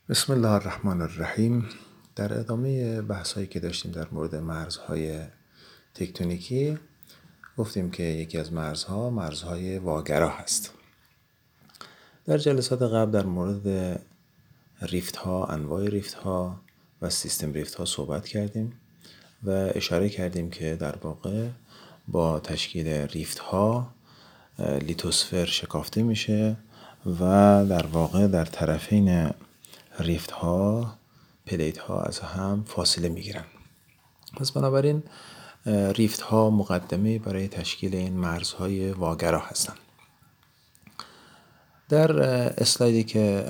بسم الله الرحمن الرحیم. در ادامه بحثایی که داشتیم در مورد مرزهای تکتونیکی گفتیم که یکی از مرزهای واگرا هست. در جلسات قبل در مورد ریفت ها، انواع ریفت ها و سیستم ریفت ها صحبت کردیم و اشاره کردیم که در واقع با تشکیل ریفت ها لیتوسفر شکافته میشه و در واقع در طرفین ریفت ها پلیت ها از هم فاصله میگیرن. پس بنابراین ریفت ها مقدمه برای تشکیل این مرزهای واگرا هستند. در اسلایدی که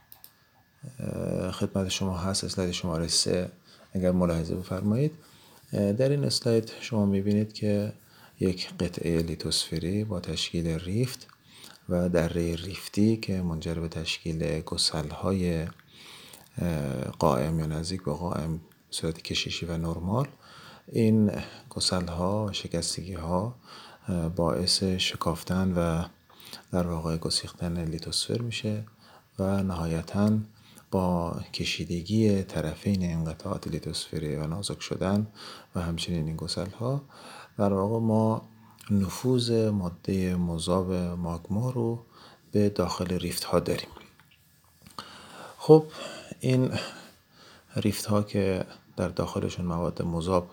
خدمت شما هست، اسلاید شماره 3، اگر ملاحظه بفرمایید، در این اسلاید شما میبینید که یک قطعه لیتوسفری با تشکیل ریفت و دره ریفتی که منجر به تشکیل گسل‌های قائم یا نزدیک به قائم صورت کششی و نرمال، این گسل‌ها و شکستگی‌ها باعث شکافتن و در واقع گسیختن لیتوسفر میشه و نهایتاً با کشیدگی طرفین این قطعات لیتوسفری و نازک شدن و همچنین این گسل‌ها در واقع ما نفوذ ماده مذاب ماگما رو به داخل ریفت ها داریم. خب این ریفت ها که در داخلشون مواد مذاب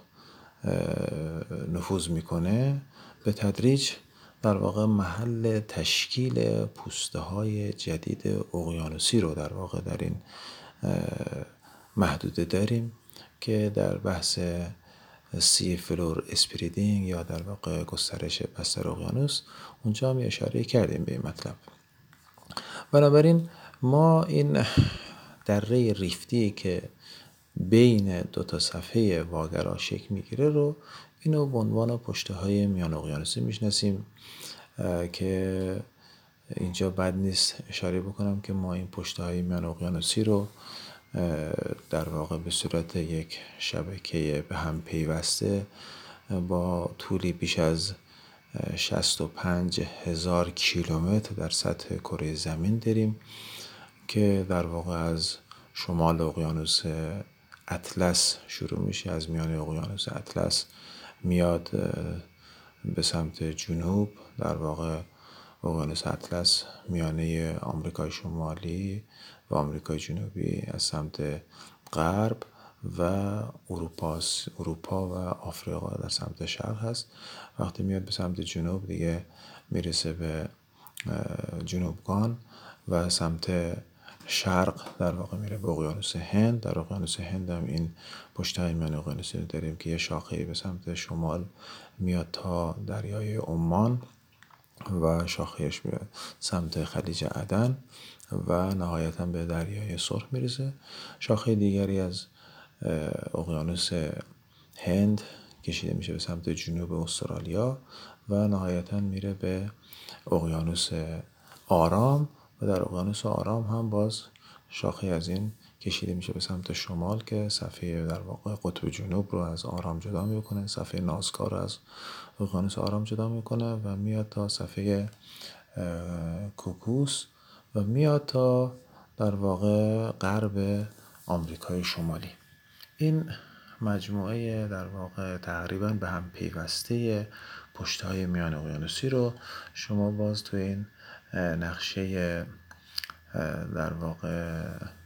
نفوذ میکنه به تدریج در واقع محل تشکیل پوسته های جدید اقیانوسی رو در واقع در این محدوده داریم که در بحث سی فلور اسپریدینگ یا در واقع گسترش بستر اقیانوس اونجا هم اشاره کردیم به این مطلب. بنابراین ما این دره ریفتی که بین دو تا صفحه واگرا شکل میگیره رو اینو به عنوان پشته های میان اقیانوسی میشناسیم که اینجا بد نیست اشاره بکنم که ما این پشته های میان اقیانوسی رو در واقع به صورت یک شبکه به هم پیوسته با طولی بیش از 65,000 کیلومتر در سطح کره زمین داریم که در واقع از شمال اقیانوس اطلس شروع میشه، از میانه اقیانوس اطلس میاد به سمت جنوب، در واقع اقیانوس اطلس میانه آمریکای شمالی و آمریکای جنوبی از سمت غرب و اروپا و آفریقا در سمت شرق هست. وقتی میاد به سمت جنوب دیگه میرسه به جنوبگان و سمت شرق در واقع میره به اقیانوس هند. در اقیانوس هند هم این پشت‌های میان اقیانوسی داریم که یه شاخه‌ای به سمت شمال میاد تا دریای عمان و شاخه‌اش میاد سمت خلیج عدن و نهایتاً به دریای سرخ میرسه. شاخه دیگری از اقیانوس هند کشیده میشه به سمت جنوب استرالیا و نهایتاً میره به اقیانوس آرام و در اقیانوس آرام هم باز شاخه از این کشیده میشه به سمت شمال که صفحه در واقع قطب جنوب رو از آرام جدا میکنه، صفحه نازکا رو از اقیانوس آرام جدا میکنه و میاد تا صفحه کوکوس و میاد تا در واقع غرب آمریکای شمالی. این مجموعه در واقع تقریبا به هم پیوسته پشت‌های میان اقیانوسی رو شما باز تو این نقشه در واقع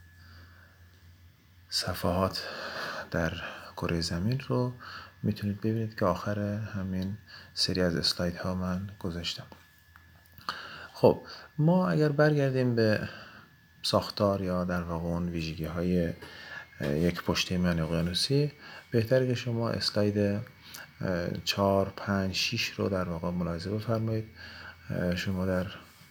صفحات در کره زمین رو میتونید ببینید که آخر همین سری از اسلاید ها من گذاشتم. خب ما اگر برگردیم به ساختار یا در واقع اون ویژگی های یک پشته میان اقیانوسی، بهتره که شما اسلاید 4 5 6 رو در واقع ملاحظه بفرمایید. شما در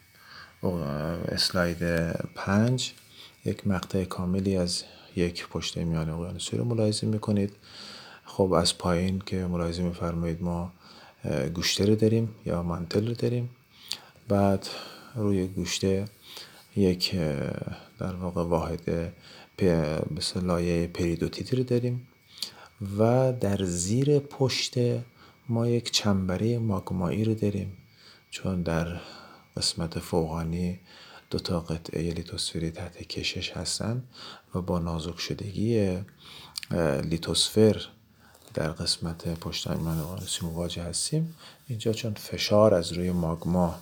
اسلاید 5 یک مقطع کاملی از یک پشته میان اقیانوسی رو ملاحظه میکنید. خب از پایین که ملاحظه میفرمایید ما گوشته رو داریم یا منتل رو داریم. بعد روی گوشته یک در واقع واحد مثل لایه پریدوتیت رو داریم و در زیر پشت ما یک چنبره ماگمایی رو داریم، چون در قسمت فوقانی دوتا قطعه لیتوسفری تحت کشش هستن و با نازک شدگی لیتوسفر در قسمت پشت ایمن اقیانوسی مواجه هستیم. اینجا چون فشار از روی ماگما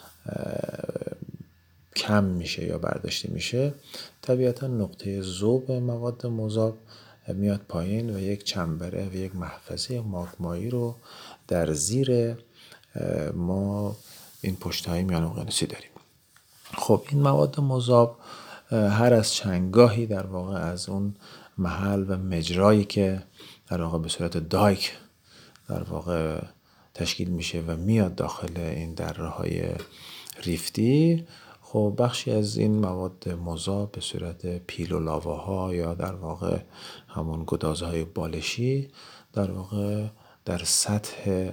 کم میشه یا برداشته میشه، طبیعتا نقطه ذوب مواد مذاب میاد پایین و یک چنبره و یک محفظه ماگمایی رو در زیر ما این پشت‌های میان اقیانوسی داریم. خب این مواد مذاب هر از چندگاهی در واقع از اون محل و مجرایی که در واقع به صورت دایک در واقع تشکیل میشه و میاد داخل این دره‌های ریفتی، خب بخشی از این مواد مذاب به صورت پیل و لاواها یا در واقع همون گدازهای بالشی در واقع در سطح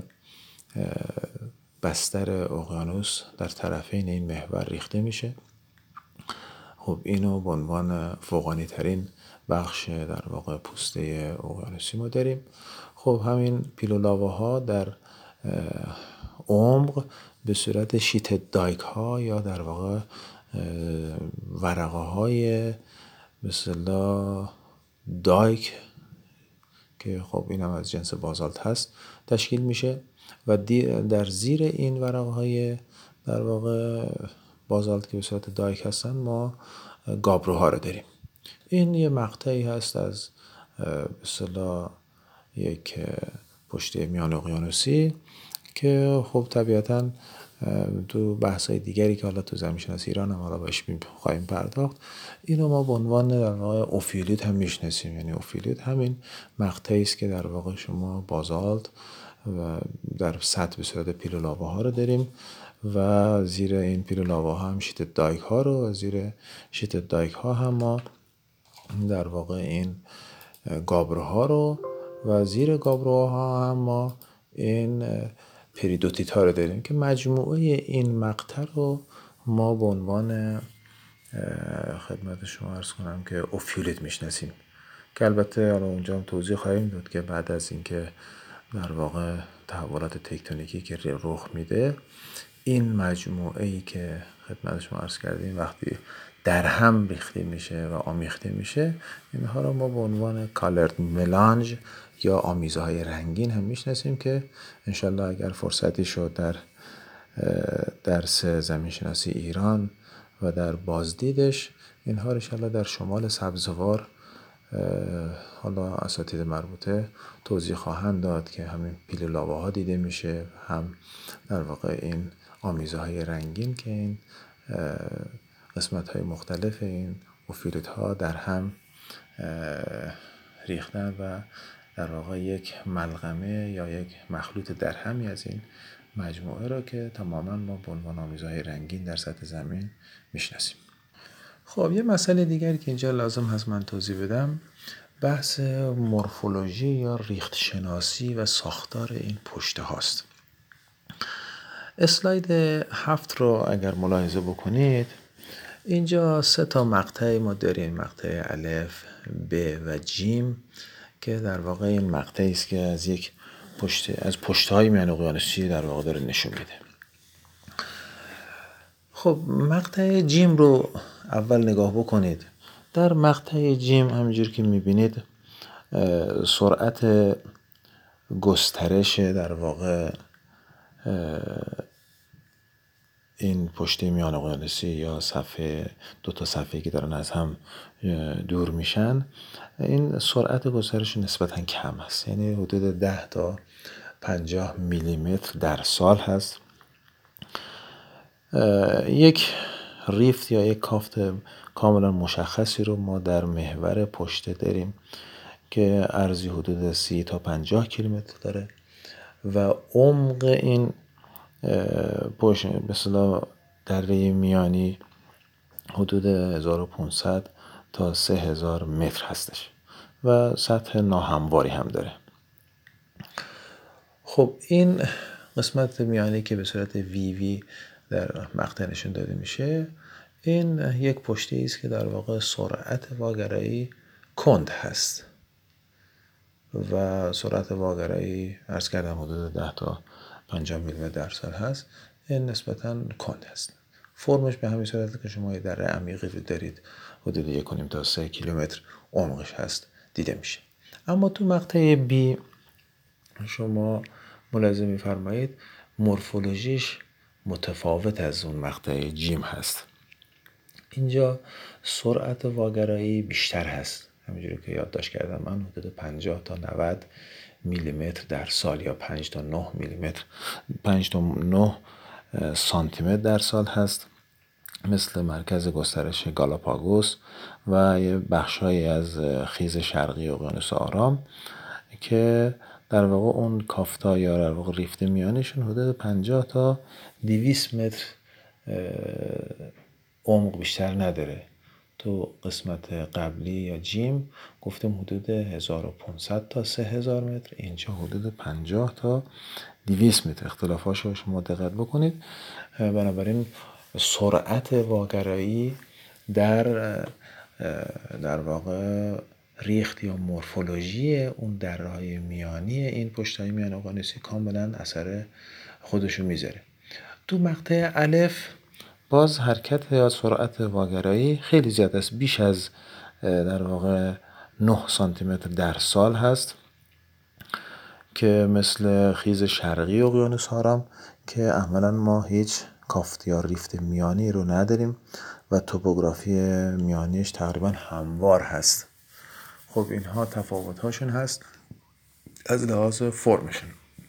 بستر اقیانوس در طرفین این محور ریخته میشه. خب اینو به عنوان فوقانی ترین بخش در واقع پوسته اقیانوسی ما داریم. خب همین پیل و لاواها در عمق به صورت شیت دایک ها یا در واقع ورقه های مثلا دایک که خب این هم از جنس بازالت هست تشکیل میشه و در زیر این ورقه های در واقع بازالت که به صورت دایک هستن ما گابروها رو داریم. این یه مقطعی هست از به اصطلاح یک پشته میان اقیانوسی که خب طبیعتاً تو بحث‌های دیگری که حالا تو زمین شناسی ایران هم حالا بهش خواهیم پرداخت، اینو ما به عنوان در واقع اوفیولیت هم میشناسیم. یعنی اوفیولیت همین مقطعی است که در واقع شما بازالت و در سطح به صورت پیل و لاواها رو داریم و زیر این پیل و لاواها هم شیت دایک ها رو و زیر شیت دایک ها هم ما در واقع این گابروها رو و زیر گابروها هم ما این پریدوتیت ها رو داریم که مجموعه این مقطع رو ما به عنوان خدمت شما عرض کنم که اوفیولیت میشناسیم که البته حالا اونجا هم توضیح خواهیم داد که بعد از اینکه در واقع تحولات تکتونیکی که رخ میده این مجموعه ای که خدمت شما عرض کردیم وقتی در هم ریخته میشه و آمیخته میشه، اینها رو ما به عنوان کالرد ملانج یا آمیزه های رنگین هم میشناسیم که انشالله اگر فرصتی شد در درس زمین شناسی ایران و در بازدیدش اینها رو انشالله در شمال سبزوار حالا اساتید مربوطه توضیح خواهند داد که همین پیل لاواها دیده میشه، هم در واقع این آمیزه های رنگین که این قسمت های مختلف این اوفیولیت ها در هم ریختن و در واقع یک ملغمه یا یک مخلوط در همی از این مجموعه را که تماما ما به عنوان آمیزه های رنگین در سطح زمین میشناسیم. خب یه مسئله دیگری که اینجا لازم هست من توضیح بدم بحث مورفولوژی یا ریخت شناسی و ساختار این پشته هاست. اسلاید 7 رو اگر ملاحظه بکنید اینجا 3 مقطع ما داریم، مقطع الف، ب و جیم که در واقع این مقطعی است که از پشت‌های میان اقیانوسی در واقع داره نشون میده. خب مقطع جیم رو اول نگاه بکنید. در مقطع جیم همینجور که میبینید سرعت گسترش در واقع این پشته میان اقیانوسی یا دوتا صفحه که دارن از هم دور میشن، این سرعت گسترش نسبتا کم هست، یعنی حدود 10 تا 50 میلیمتر در سال هست. یک ریفت یا یک کافت کاملا مشخصی رو ما در محور پشته داریم که عرضی حدود 30 تا 50 کیلومتر داره و عمق این مثلا دره میانی حدود 1500 تا 3000 متر هستش و سطح ناهمواری هم داره. خب این قسمت میانی که به صورت وی در مقطع نشون داده میشه، این یک پشته است که در واقع سرعت واگرایی کند هست و سرعت واگرایی عرض کردم حدود 10 تا 50 میلیمتر در سال هست. این نسبتاً کند هست. فرمش به همین صورت که شما دره عمیقی رو دارید، حدود 1.5 تا 3 کیلومتر عمقش هست، دیده میشه. اما تو مقطع B شما ملاحظه می‌فرمایید مورفولوژیش متفاوت از اون مقطع جیم هست. اینجا سرعت واگرایی بیشتر هست، همینجوری که یادداشت کردم من، حدود 50 تا 90 میلیمتر در سال یا 5 تا 9 میلیمتر 5 تا 9 سانتی متر در سال هست، مثل مرکز گسترش گالاپاگوس و یه بخش‌هایی از خیز شرقی اقیانوس آرام که در واقع اون کافتا یا در واقع ریفت میانشون حدود 50 تا 200 متر عمق بیشتر نداره. تو قسمت قبلی یا جیم گفتم حدود 1500 تا 3000 متر، اینجا حدود 50 تا 200 متر. اختلافاش رو شما دقت بکنید. بنابراین سرعت واگرایی در واقع ریخت یا مورفولوژی اون دره‌های میانی این پشت‌های میان اقیانوسی کاملا اثر خودشو میذاره. تو مقطع الف باز حرکت یا سرعت واگرایی خیلی زیاد است، بیش از در واقع 9 سانتی متر در سال هست که مثل خیز شرقی اقیانوس آرام که عملا ما هیچ کافت یا ریفت میانی رو نداریم و توپوگرافی میانیش تقریبا هموار هست. خب اینها تفاوت هاشون هست از لحاظ فرمشون.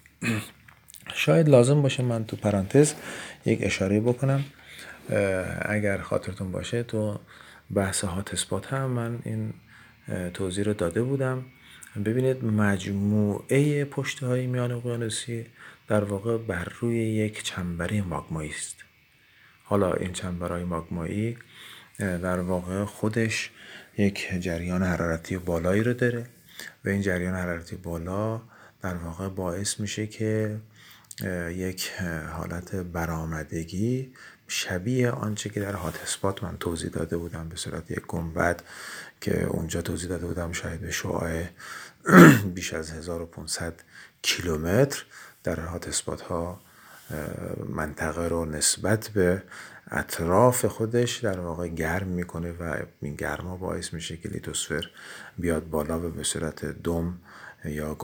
شاید لازم باشه من تو پرانتز یک اشاره بکنم، اگر خاطرتون باشه تو بحث هات اسپات هم من این توضیح رو داده بودم. ببینید مجموعه پشته های میان اقیانوسی در واقع بر روی یک چنبره ماگمایی است. حالا این چنبرهای ماگمایی در واقع خودش یک جریان حرارتی بالایی رو داره و این جریان حرارتی بالا در واقع باعث میشه که یک حالت برآمدگی شبیه آنچه که در هات اسپات من توضیح داده بودم به صورت یک گنبد که اونجا توضیح داده بودم شاید به شعاع بیش از 1500 کیلومتر در هات اسپات ها منطقه رو نسبت به اطراف خودش در واقع گرم میکنه و این گرما باعث میشه که لیتوسفر بیاد بالا و به صورت دم یا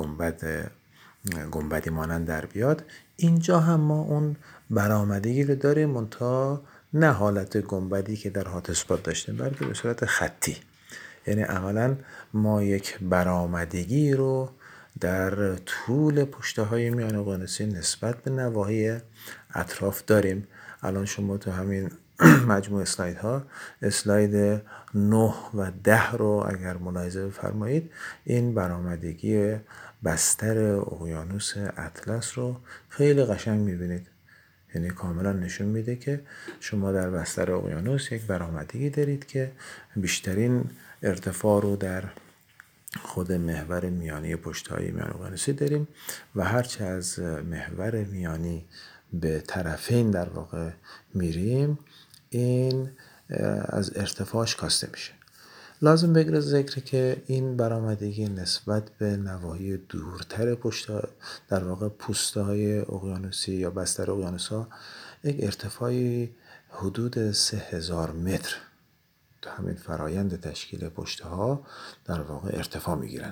گنبدی مانند در بیاد. اینجا هم ما اون برآمدگی رو داریم، منتها نه حالت گنبدی که در هات اسپات داشتیم بلکه به صورت خطی. یعنی عملا ما یک برآمدگی رو در طول پشته های میان اقیانوسی نسبت به نواحی اطراف داریم. الان شما تو همین مجموع اسلاید ها اسلاید 9 و 10 رو اگر ملاحظه بفرمایید، این برآمدگی بستر اقیانوس اطلس رو خیلی قشنگ میبینید. یعنی کاملا نشون میده که شما در بستر اقیانوس یک برآمدگی دارید که بیشترین ارتفاع رو در خود محور میانی پشت‌های میان اقیانوسی داریم و هرچه از محور میانی به طرفین در واقع میریم این از ارتفاعش کاسته میشه. لازم بگذره ذکر که این برآمدگی نسبت به نواحی دورتر در واقع پوسته های اقیانوسی یا بستر اقیانوس‌ها یک ارتفاعی حدود 3000 متر تو همین فرایند تشکیل پشته ها در واقع ارتفاع میگیرن.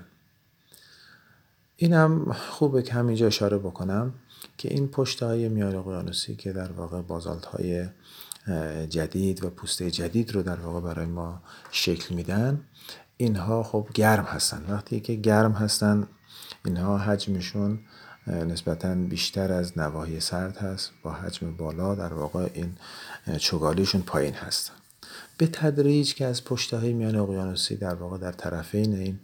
این هم خوبه که همینجا اشاره بکنم که این پشته های میان اقیانوسی که در واقع بازالت های جدید و پوسته جدید رو در واقع برای ما شکل میدن، اینها خب گرم هستن. وقتی که گرم هستن اینها حجمشون نسبتاً بیشتر از نواحی سرد هست، با حجم بالا در واقع این چگالیشون پایین هست. به تدریج که از پشته های میان اقیانوسی در واقع در طرفین این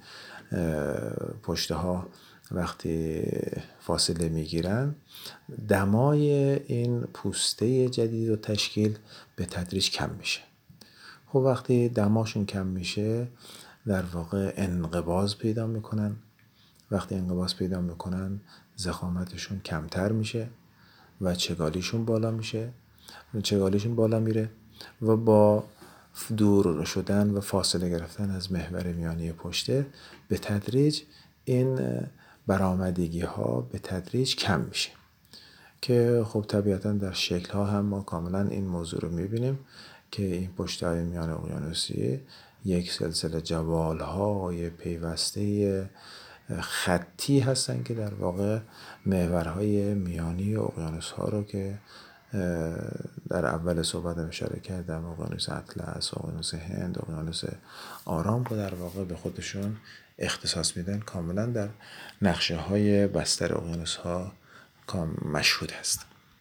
پشته ها وقتی فاصله میگیرن، دمای این پوسته جدید و تشکیل به تدریج کم میشه. خب وقتی دماشون کم میشه در واقع انقباض پیدا میکنن. وقتی انقباض پیدا میکنن ضخامتشون کمتر میشه و چگالیشون بالا میره و با دور شدن و فاصله گرفتن از محور میانی پشته به تدریج این برآمدگی ها به تدریج کم میشه. که خب طبیعتا در شکل ها هم ما کاملا این موضوع رو میبینیم که این پشته‌های میان اقیانوسی یک سلسله جبال های پیوسته خطی هستن که در واقع محورهای میانی اقیانوس ها رو که در اول صحبتم اشاره کردم، اقیانوس اطلس، اقیانوس هند، اقیانوس آرام رو در واقع به خودشون اختصاص میدن، کاملا در نقشه های بستر اقیانوس ها مشهود هست.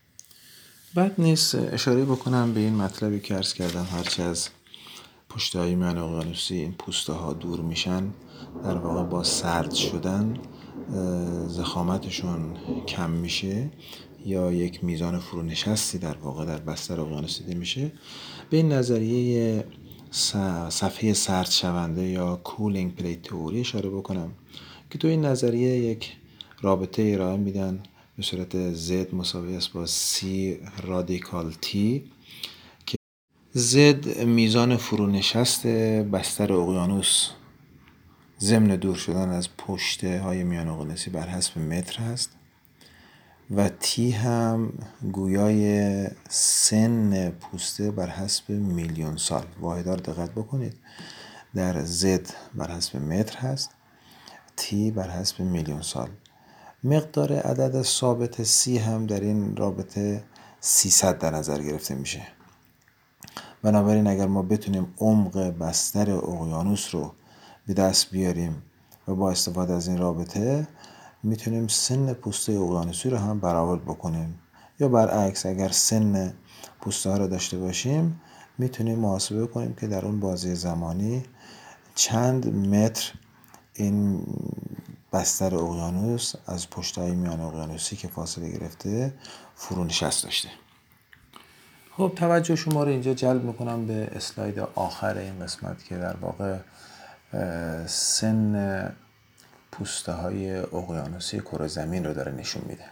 بعد نیست اشاره بکنم به این مطلبی که عرض کردم، هرچه از پشته‌های میان اقیانوسی این پوسته ها دور میشن، در واقع با سرد شدن ضخامتشون کم میشه یا یک میزان فرونشستی در واقع در بستر اقیانوس دیده میشه. به این نظریه صفحه سرد شونده یا کولینگ پلیت تئوری اشاره بکنم که تو این نظریه یک رابطه ارائه میدن به صورت Z مساوی است با C رادیکال T که Z میزان فرونشست بستر اقیانوس ضمن دور شدن از پشته های میان اقیانوسی بر حسب متر هست و تی هم گویای سن پوسته بر حسب میلیون سال. واحدها رو دقت بکنید، در زد بر حسب متر هست، تی بر حسب میلیون سال. مقدار عدد ثابت سی هم در این رابطه 300 در نظر گرفته میشه. بنابراین اگر ما بتونیم عمق بستر اقیانوس رو به دست بیاریم و با استفاده از این رابطه میتونیم سن پوسته اقیانوسی رو هم برآورد بکنیم، یا برعکس اگر سن پوسته ها رو داشته باشیم میتونیم محاسبه کنیم که در اون بازه زمانی چند متر این بستر اقیانوس از پشته‌های میان اقیانوسی که فاصله گرفته فرونشست داشته. خب توجه شما رو اینجا جلب میکنم به اسلاید آخر این قسمت که در واقع سن پوسته های اقیانوسی کره زمین رو داره نشون میده.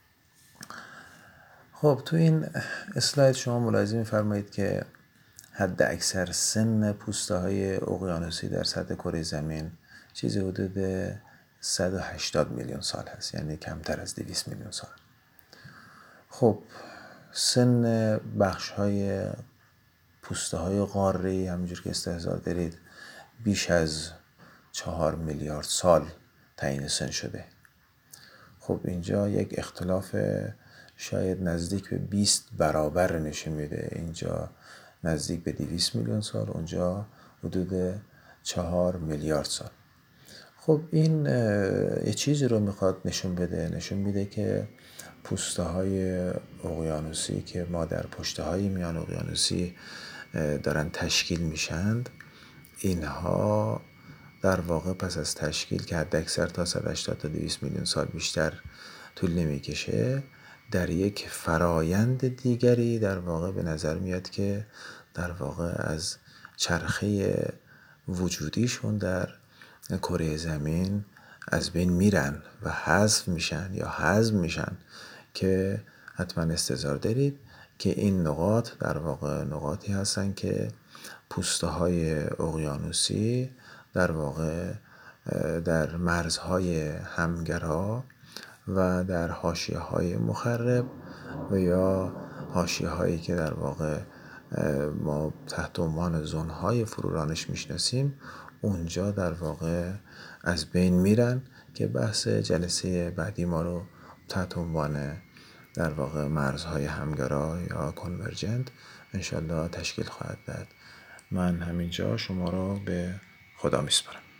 خب تو این اسلاید شما ملاحظه میفرمایید که حد اکثر سن پوسته های اقیانوسی در سطح کره زمین چیزی حدود 180 میلیون سال هست، یعنی کمتر از 200 میلیون سال. خب سن بخش های پوسته های قاره‌ای همونجور که استحضار دارید بیش از 4 میلیارد سال تعیین سن شده. خب اینجا یک اختلاف شاید نزدیک به 20 برابر نشون میده، اینجا نزدیک به 200 میلیون سال، اونجا حدود 4 میلیارد سال. خب این یه چیزی رو میخواد نشون بده، نشون میده که پوسته های اقیانوسی که ما در پشته های میان اقیانوسی دارن تشکیل میشند، اینها در واقع پس از تشکیل که حد اکثر تا 180 تا 200 میلیون سال بیشتر طول نمیکشه، در یک فرایند دیگری در واقع به نظر میاد که در واقع از چرخه وجودیشون در کره زمین از بین میرن و حذف میشن یا هضم میشن، که حتما استحضار دارید که این نقاط در واقع نقاطی هستن که پوسته های اقیانوسی در واقع در مرزهای همگرا و در حاشیه های مخرب و یا حاشیه هایی که در واقع ما تحت عنوان زون های فرورانش میشناسیم، اونجا در واقع از بین میرن که بحث جلسه بعدی ما رو تحت عنوان در واقع مرزهای همگرا یا کنورجنت انشالله تشکیل خواهد داد. من همینجا شما رو به خدا میسپارم.